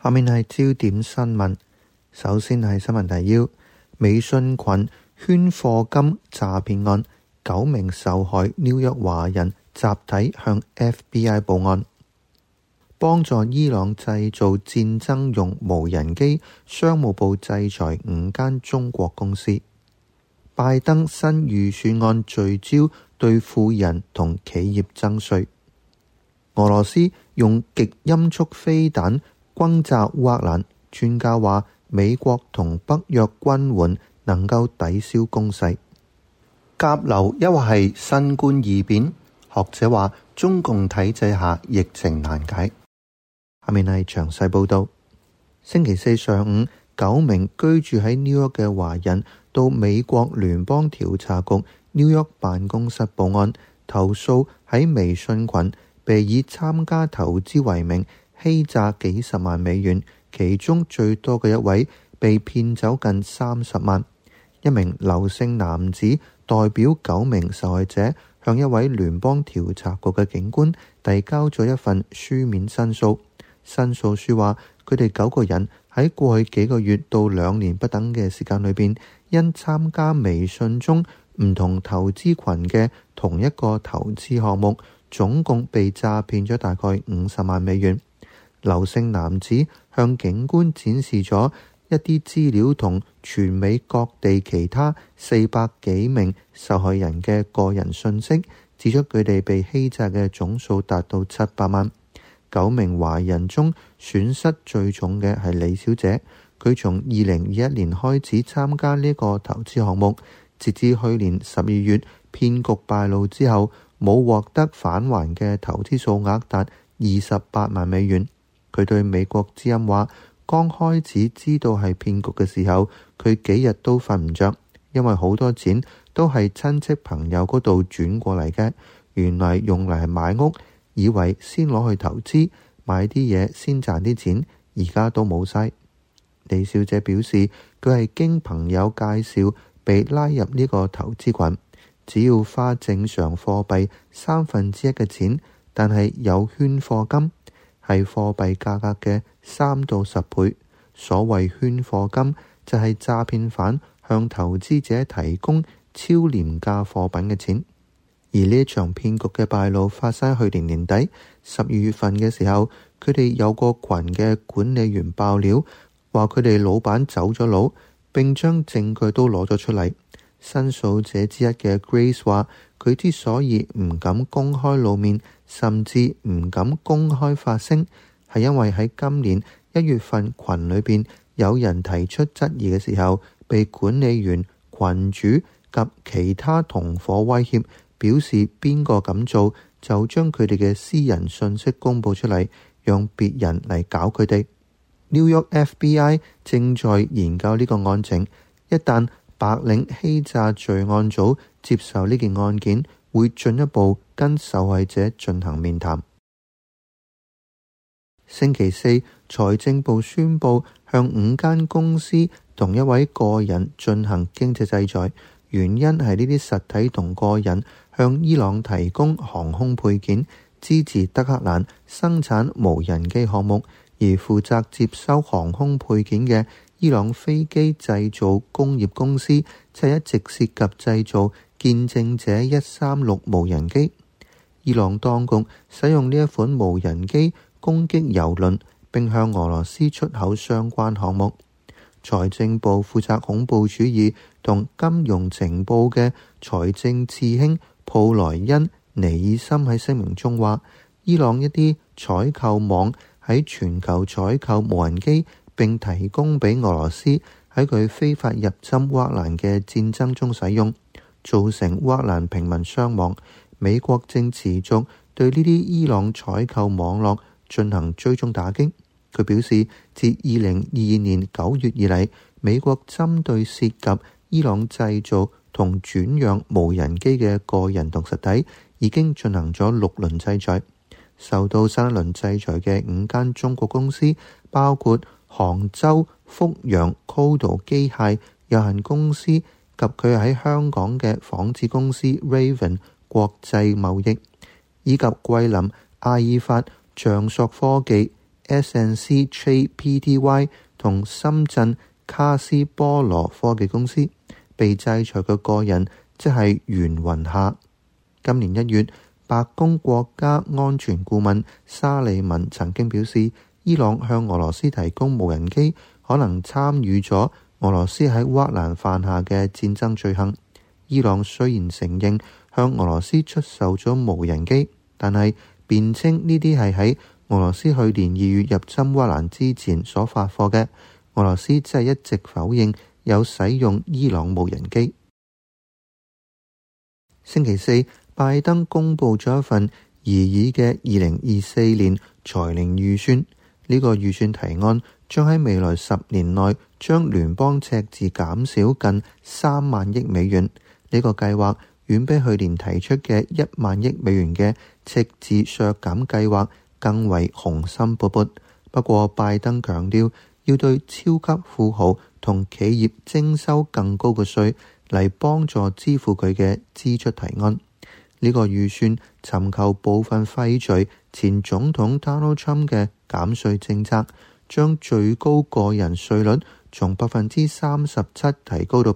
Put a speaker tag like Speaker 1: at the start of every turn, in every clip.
Speaker 1: 下面係焦點新聞。首先係新聞提要：微信群圈課金詐騙案，9名受害紐約華人集體向 FBI 報案。幫助伊朗製造戰爭用無人機，商務部制裁5間中國公司。拜登新預算案聚焦對富人同企業徵稅。俄羅斯用極音速飛彈轟炸烏克蘭，專家話美國同北約軍援能夠抵消攻勢。甲流抑或係新冠異變，學者話中共體制下疫情難解。下面係詳細報道。星期四上午，9名居住喺紐約嘅華人到美國聯邦調查局紐約辦公室報案，投訴喺微信群被以參加投資為名欺詐幾十萬美元，其中最多嘅一位被騙走近30萬。一名劉姓男子代表9名受害者向一位聯邦調查局嘅警官遞交咗一份書面申訴。申訴書話，佢哋9個人喺過去幾個月到2年不等嘅時間裏邊，因參加微信中唔同投資群嘅同一個投資項目，總共被詐騙咗大概50萬美元。劉姓男子向警官展示咗一啲資料同全美各地其他400幾名受害人嘅個人信息，指出佢哋被欺詐嘅總數達到700萬。9名華人中損失最重嘅係李小姐，佢從2021年開始參加呢個投資項目，截至去年12月騙局敗露之後，冇獲得返還嘅投資數額達28萬美元。佢對美國之音話，剛開始知道係騙局嘅時候，佢幾日都瞓唔着，因為好多錢都係親戚朋友嗰度轉過嚟嘅，原來用嚟買屋，以為先攞去投資，買啲嘢先賺啲錢，而家都冇晒。李小姐表示，佢係經朋友介紹被拉入呢個投資群，只要花正常貨幣1/3嘅錢，但係有圈課金，係貨幣價格嘅3到10倍。所謂圈課金就係詐騙犯向投資者提供超廉價貨品嘅錢。而呢一場騙局嘅敗露發生去年年底12月份嘅時候，佢哋有個群嘅管理員爆料，話佢哋老闆走咗佬，並將證據都攞咗出嚟。申訴者之一嘅 Grace 話，佢之所以唔敢公開露面，甚至唔敢公開發聲，係因為喺今年1月份群裏邊有人提出質疑嘅時候，被管理員、群主及其他同夥威脅，表示邊個咁做就將佢哋嘅私人信息公佈出嚟，讓別人嚟搞佢哋。New York FBI 正在研究呢個案情，一旦白領欺詐罪案組接受呢件案件，會進一步跟受害者進行面談。星期四，財政部宣布向5間公司同一位個人進行經濟制裁，原因係呢啲實體同個人向伊朗提供航空配件，支持德黑蘭生產無人機項目，而負責接收航空配件嘅伊朗飛機製造工業公司，就一直涉及製造見證者136無人機。伊朗當局使用呢一款無人機攻擊油輪，並向俄羅斯出口相關項目。財政部負責恐怖主義同金融情報嘅財政次卿布萊恩尼爾森喺聲明中話，伊朗一啲採購網喺全球採購無人機，並提供俾俄羅斯喺佢非法入侵烏克蘭嘅戰爭中使用，造成烏克蘭平民傷亡。美國正持續對呢啲伊朗採購網絡進行追蹤打擊。佢表示，自2022年9月以嚟，美國針對涉及伊朗製造同轉讓無人機嘅個人同實體，已經進行咗6輪制裁。受到新一輪制裁嘅5間中國公司，包括杭州福陽 Codo 機械有限公司及佢喺香港嘅紡織公司 Raven 國際貿易，以及桂林阿爾法、象索科技、 SNC Trade Pty 同深圳卡斯波羅科技公司。被制裁嘅個人即係袁雲夏。今年1月，白宮國家安全顧問沙利文曾經表示，伊朗向俄羅斯提供無人機，可能參與咗俄羅斯喺烏克蘭犯下嘅戰爭罪行。伊朗雖然承認向俄羅斯出售咗無人機，但係辯稱呢啲係喺俄羅斯去年2月入侵烏克蘭之前所發貨嘅。俄羅斯只係一直否認有使用伊朗無人機。星期四，拜登公布咗一份擬議嘅2024年財年預算。呢個預算提案將喺未來10年內將聯邦赤字減少近3萬億美元。呢個計劃遠比去年提出嘅1萬億美元嘅赤字削減計劃更為雄心勃勃。不過，拜登強調要對超級富豪同企業徵收更高嘅稅嚟幫助支付佢嘅支出提案。呢個預算尋求部分廢除前總統 Donald Trump 嘅減稅政策，將最高個人稅率從 37% 提高到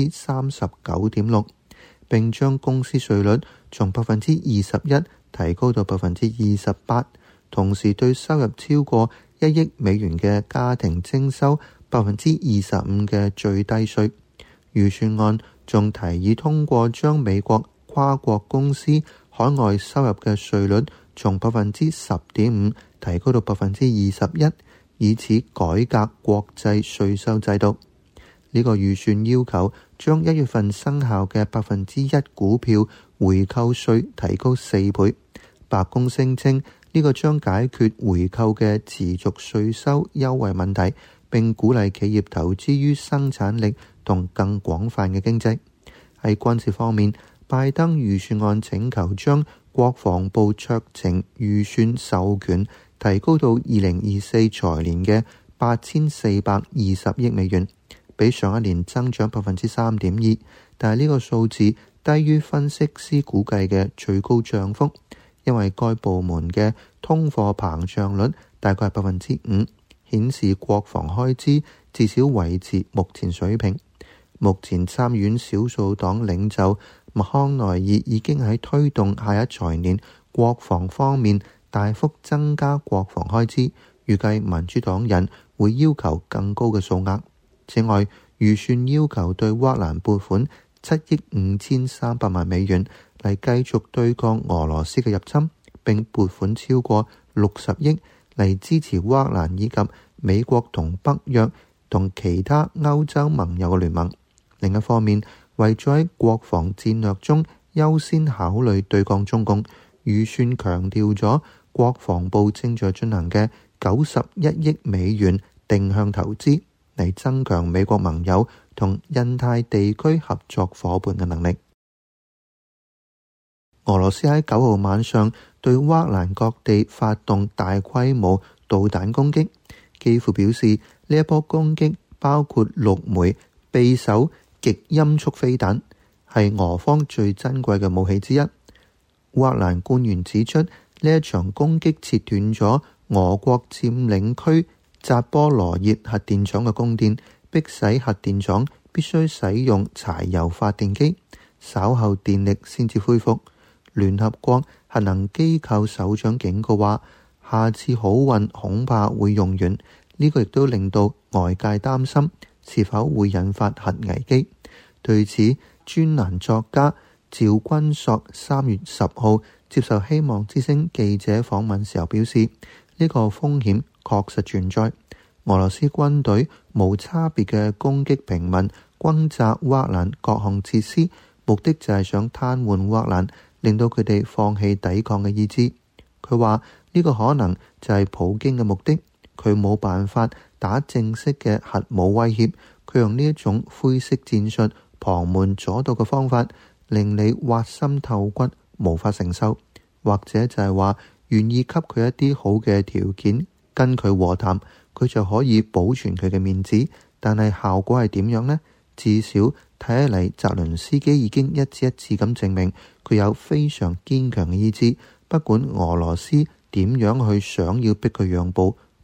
Speaker 1: 39.6%， 並將公司稅率從 21% 提高到 28%， 同時對收入超過1億美元嘅家庭徵收 25% 嘅最低稅。預算案仲提議通過將美國跨國公司海外收入嘅稅率從 10.5% 提高到 21%， 以此改革國際稅收制度。呢個預算要求將1月份生效嘅 1% 股票回購稅提高4倍。白宮聲稱呢個將解決回購嘅持續稅收優惠問題，並鼓勵企業投資於生產力同更廣泛嘅經濟。喺軍事方面，拜登預算案請求將國防部酌情預算授權提高到2024財年嘅8420億美元，比上一年增長 3.2%， 但係呢個數字低於分析師估計嘅最高漲幅，因為該部門嘅通貨膨脹率大概係 5%， 顯示國防開支至少維持目前水平。目前參院少數黨領袖麥康奈爾已經喺推動下一財年國防方面大幅增加國防開支，預計民主黨人會要求更高嘅數額。此外，預算要求對烏克蘭撥款7億5300萬美元嚟繼續對抗俄羅斯嘅入侵，並撥款超過60億嚟支持烏克蘭以及美國同北約同其他歐洲盟友嘅聯盟。另一方面，為咗喺國防戰略中優先考慮對抗中共，預算強調咗國防部正在進行嘅91億美元定向投資，嚟增強美國盟友同印太地區合作夥伴嘅能力。俄羅斯喺9號晚上對烏克蘭各地發動大規模導彈攻擊，基輔表示呢一波攻擊包括6枚匕首極音速飛彈，係俄方最珍貴嘅武器之一。烏克蘭官員指出，呢一場攻擊切斷咗俄國佔領區扎波羅熱核電廠嘅供電，迫使核電廠必須使用柴油發電機，稍後電力先至恢復。聯合國核能機構首長警告話，下次好運恐怕會用完。呢個亦都令到外界擔心是否會引發核危機。對此，專欄作家趙君朔3月10號接受希望之聲記者訪問時候表示，呢個風險確實存在。俄羅斯軍隊無差別嘅攻擊平民，轟炸烏克蘭各項設施，目的就係想癱瘓烏克蘭，令到佢哋放棄抵抗嘅意志。佢話呢個可能就係普京嘅目的，佢冇辦法打正式嘅核武威脅，佢用呢一種灰色戰術、旁門左道嘅方法，令你挖心透骨，無法承受，或者就係話願意給佢一啲好嘅條件，跟佢和談，佢就可以保存佢嘅面子。但係效果係點樣呢？至少睇起嚟，澤倫斯基已經一次一次咁證明佢有非常堅強嘅意志，不管俄羅斯點樣去想要逼佢讓步，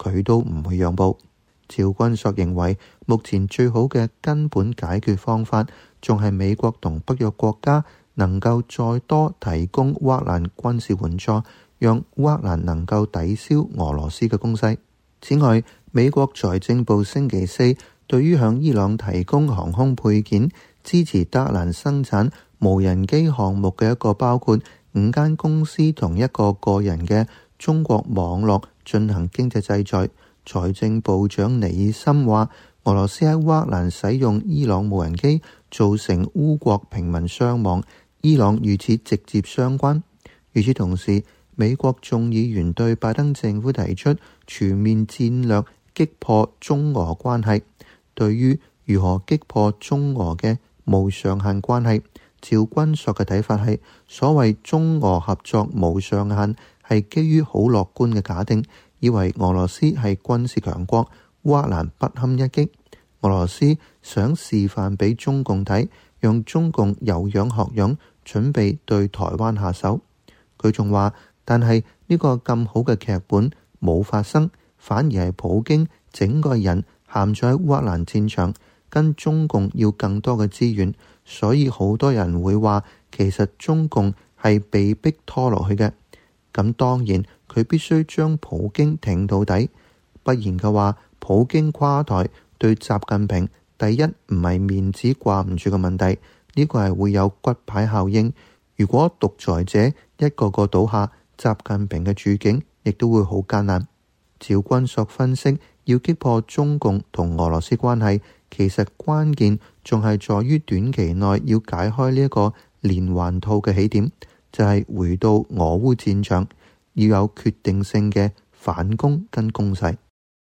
Speaker 1: 佢都唔會讓步。趙君朔認為，目前最好嘅根本解決方法，仲係美國同北約國家能夠再多提供烏克蘭軍事援助，讓烏克蘭能夠抵消俄羅斯嘅攻勢。此外，美國財政部星期四對於向伊朗提供航空配件、支持德黑蘭生產無人機項目嘅一個包括5間公司同一個個人嘅中國網絡進行經濟制裁。財政部長尼爾森話，俄羅斯喺烏克蘭使用伊朗無人機，造成烏國平民傷亡，伊朗與此直接相關。與此同時，美國眾議員對拜登政府提出全面戰略擊破中俄關係。對於如何擊破中俄嘅無上限關係，趙君朔嘅睇法係，所謂中俄合作無上限係基於好樂觀嘅假定，以為俄羅斯係軍事強國，烏克蘭不堪一擊。俄羅斯想示範俾中共睇，讓中共有樣學樣，準備對台灣下手。佢仲話，但係呢個咁好嘅劇本冇發生，反而係普京整個人陷咗喺烏克蘭戰場，跟中共要更多嘅資源，所以好多人會話，其實中共係被逼拖落去嘅。咁當然佢必須將普京挺到底，不然嘅話，普京垮台對習近平第一唔係面子掛唔住嘅問題，呢個係會有骨牌效應。如果獨裁者一個個倒下，習近平嘅處境亦都會好艱難。趙君朔分析，要擊破中共同俄羅斯關係，其實關鍵仲係在於短期內要解開呢一個連環套嘅起點，就係回到俄烏戰場，要有決定性嘅反攻跟攻勢。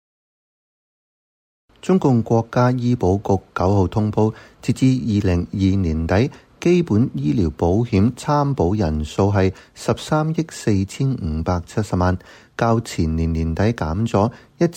Speaker 1: 中共國家醫保局9號通報，截至2022年底，基本醫療保險參保人數係13億4570萬，較前年年底減咗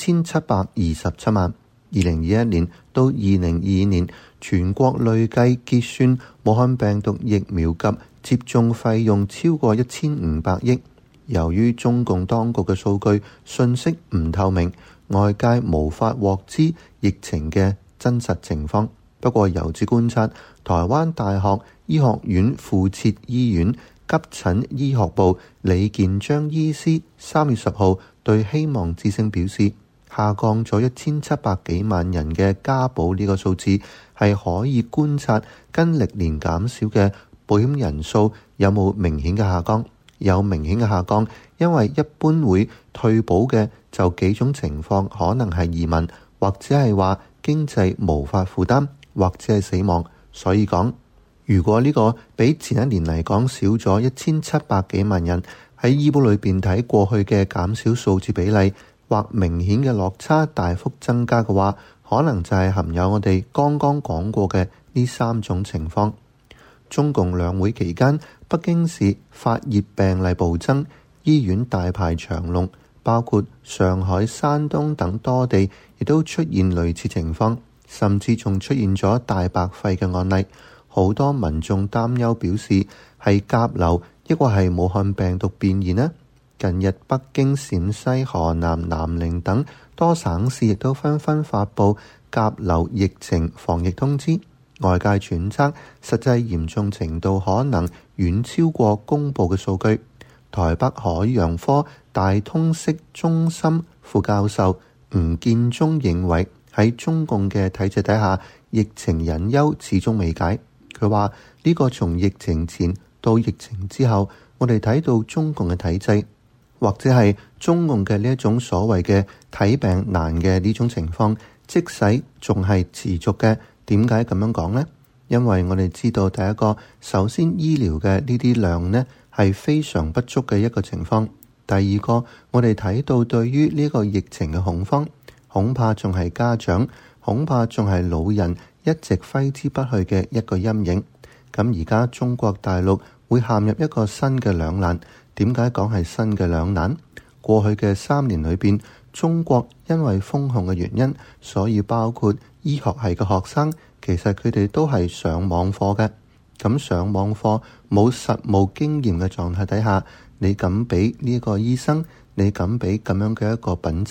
Speaker 1: 1727萬。2021年到2022年，全國累計結算武漢病毒疫苗及接種費用超過1500億。由於中共當局嘅數據信息唔透明，外界無法獲知疫情嘅真實情況。不過由此觀察，台灣大學醫學院附設醫院急診醫學部李建章醫師3月10號對希望之聲表示，下降咗1700幾萬人嘅加保呢個數字，係可以觀察跟歷年減少嘅保險人數有冇明顯嘅下降。有明顯嘅下降，因為一般會退保嘅就幾種情況，可能係移民，或者係話經濟無法負擔，或者係死亡。所以講，如果呢個比前一年嚟講少咗1700幾萬人，喺醫保裏邊睇過去嘅減少數字比例或明顯嘅落差大幅增加嘅話，可能就係含有我哋剛剛講過嘅呢3種情況。中共兩會期間，北京市發熱病例暴增，醫院大排長龍，包括上海、山東等多地亦都出現類似情況，甚至仲出現咗大白肺嘅案例。好多民眾擔憂表示，係甲流抑或係武漢病毒變異呢？近日北京、陝西、河南、南寧等多省市亦都紛紛發布甲流疫情防疫通知。外界揣測，實際嚴重程度可能遠超過公佈嘅數據。台北海洋科大通識中心副教授吳建中認為，喺中共嘅體制底下，疫情隱憂始終未解。佢話呢個從疫情前到疫情之後，我哋睇到中共嘅體制，或者係中共嘅呢一種所謂嘅睇病難嘅呢種情況，即使仲係持續嘅。點解咁樣講呢？因為我哋知道，第一個，首先醫療嘅呢啲量呢係非常不足嘅一個情況。第二個，我哋睇到對於呢個疫情嘅恐慌，恐怕仲係家長，恐怕仲係老人一直揮之不去嘅一個陰影。咁而家中國大陸會陷入一個新嘅兩難。點解講係新嘅兩難？過去嘅3年裏邊，中國因為封控嘅原因，所以包括醫學系嘅學生，其實佢哋都係上網課嘅。咁上網課冇實務經驗嘅狀態底下，你敢俾呢個醫生，你敢俾咁樣嘅一個品質，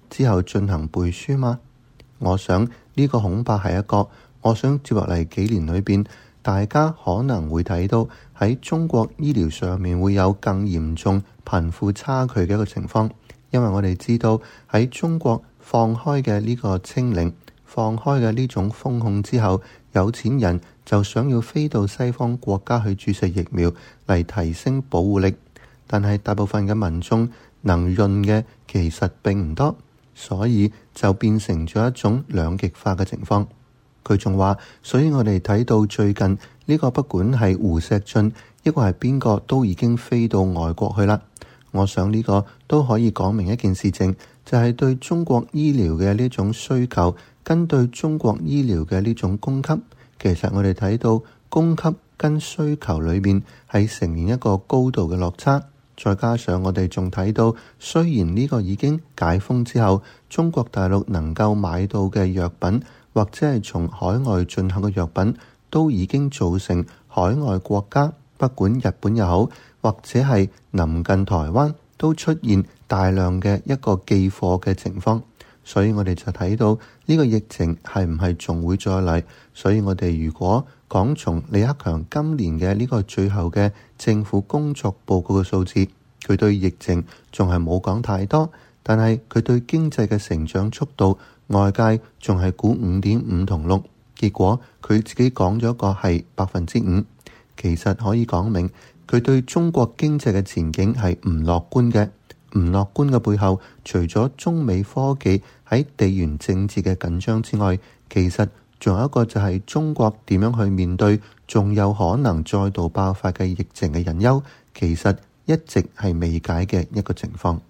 Speaker 1: 之後進行背書嗎？我想呢個恐怕係一個我想接落嚟幾年裏邊，大家可能會睇到喺中國醫療上面會有更嚴重貧富差距嘅一個情況，因為我哋知道喺中國放開嘅呢個清零、放開嘅呢種封控之後，有錢人就想要飛到西方國家去注射疫苗嚟提升保護力，但係大部分嘅民眾能潤嘅其實並唔多，所以就變成咗一種兩極化嘅情況。佢仲話，所以我哋睇到最近呢個不管係胡錫進抑或係邊個都已經飛到外國去啦。我想呢個都可以講明一件事情，就係對中國醫療嘅呢種需求跟對中國醫療嘅呢種供給，其實我哋睇到供給跟需求裏面係呈現一個高度嘅落差。再加上我哋仲睇到，雖然呢個已經解封之後，中國大陸能夠買到嘅藥品或者係從海外進口嘅藥品，都已經造成海外國家，不管日本又好，或者係臨近台灣，都出現大量嘅一個寄貨嘅情況。所以我哋就睇到呢個疫情係唔係仲會再嚟。所以我哋如果講從李克強今年嘅呢個最後嘅政府工作報告嘅數字，佢對疫情仲係冇講太多，但係佢對經濟嘅成長速度，外界仲係估5.5同6，結果佢自己講咗個係5%，其實可以講明佢對中國經濟嘅前景係唔樂觀嘅。唔樂觀嘅背後，除咗中美科技喺地緣政治嘅緊張之外，其實仲有一個就係中國點樣去面對仲有可能再度爆發嘅疫情嘅隱憂，其實一直係未解嘅一個情況。